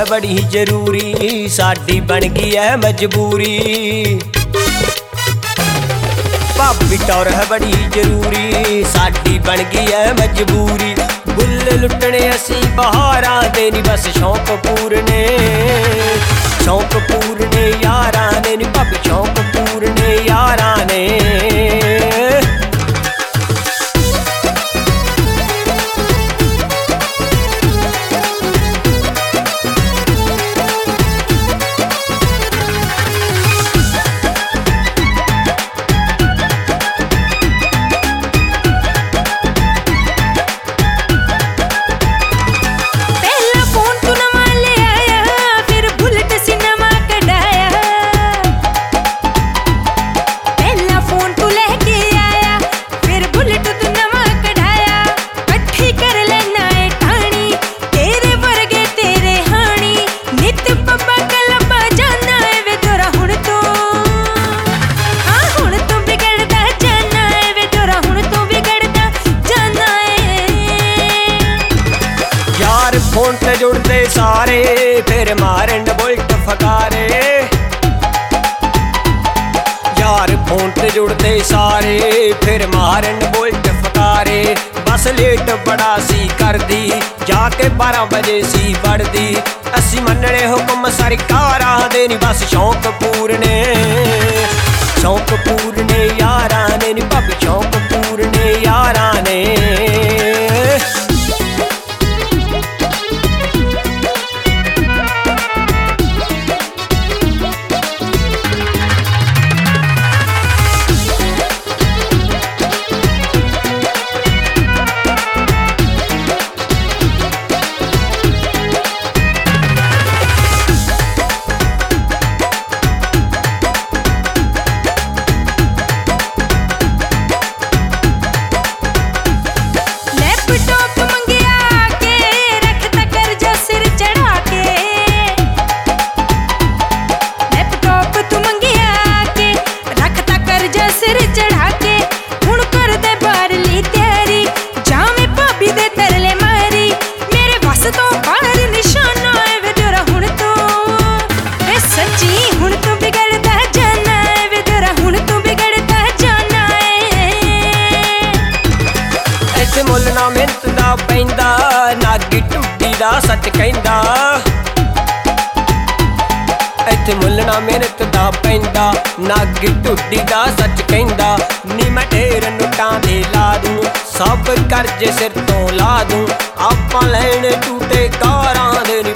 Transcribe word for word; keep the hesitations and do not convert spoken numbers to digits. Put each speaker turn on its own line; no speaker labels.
बड़ी जरूरी, साडी बन गई है मजबूरी। भाभी टौर है बड़ी जरूरी, साडी बन गई है मजबूरी। बुल लुटने असी बहारां दे नी बस शौक पूरने, शौक पूरने यारां दे नी भाभी शौक पूरने यारां ने। फोन ते जुड़ते सारे फिर मारन बुलट फकारे, यार फोन ते जुड़ते सारे फिर मारन बुलट फकारे। बस लेट बड़ा सी कर दी जाके बारह बजे सी बढ़दी, असी मनने हुक्म सरकारां दे नी बस शौक पूरने, शौक पूरने यारां ने नी भाभी शौक पूरने यारां ने। मुल ना मिहनत दा पैंदा, नागी टुड्डी दा सच कहंदा। इत्थे मुल ना मेहनत दा पैंदा, नागी टुड्डी दा सच कहंदा। नी मैं ढेर नुटां दे ला दूं, सब कर्जे सिर तो ला दूं। आपां लैणे टूटे कारां दे